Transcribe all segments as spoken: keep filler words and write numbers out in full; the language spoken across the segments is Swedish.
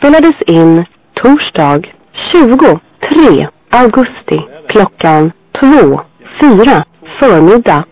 spelades in torsdag tjugotre augusti klockan två fyra förmiddag.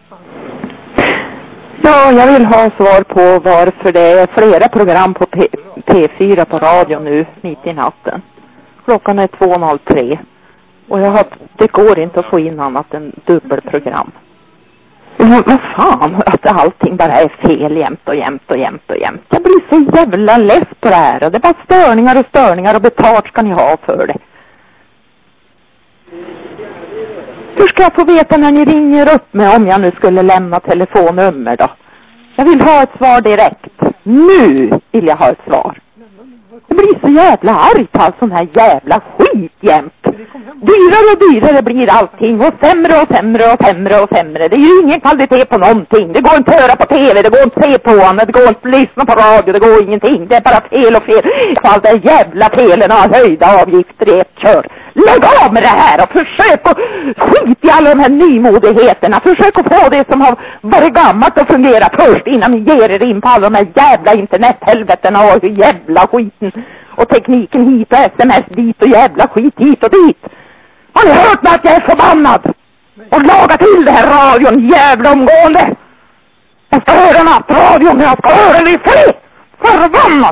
Ja, jag vill ha svar på varför det är flera program på P- P4 på radio nu mitt i natten. Klockan är två noll tre och jag har, det går inte att få in annat än dubbelprogram. Men vad fan, att allting bara är fel jämt och jämt och jämt och jämt. Jag blir så jävla less på det här. Och det är bara störningar och störningar och betalt ska ni ha för det. Hur ska jag få veta när ni ringer upp mig om jag nu skulle lämna telefonnummer då? Jag vill ha ett svar direkt. Nu vill jag ha ett svar. Jag blir så jävla arg på all sån här jävla skit jämt. Dyrare och dyrare blir allting och sämre och sämre och sämre och sämre. Det är ju ingen kvalitet på någonting. Det går inte att höra på tv, det går inte att se på honom, det går inte att lyssna på radio, det går ingenting. Det är bara fel och fel. All det jävla felen har höjda avgifter i ett kör. Lägg av med det här och försök att skit i alla de här nymodigheterna. Försök att få det som har varit gammalt att fungera först innan ni ger er in på alla de här jävla internethelvetena och jävla skiten. Och tekniken hit och sms dit och jävla skit hit och dit. Har ni hört mig att jag är förbannad? Och laga till det här radion jävla omgående. Jag ska höra nattradion, jag ska höra den i fred. Förbannat!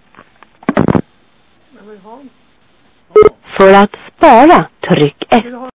För att spara, tryck ett.